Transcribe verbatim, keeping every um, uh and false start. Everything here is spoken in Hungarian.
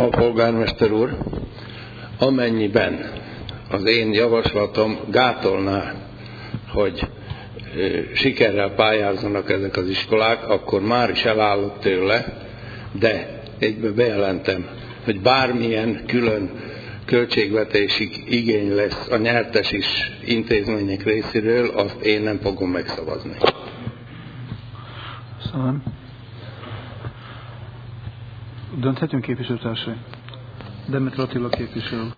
a polgármester úr, amennyiben az én javaslatom gátolná, hogy sikerrel pályázzanak ezek az iskolák, akkor már is elállok tőle, de egyben bejelentem, hogy bármilyen külön költségvetési igény lesz a nyertes is intézmények részéről, azt én nem fogom megszavazni. Köszönöm. Dönthetünk, képviselőtársaim? Demeter Attila képviselő.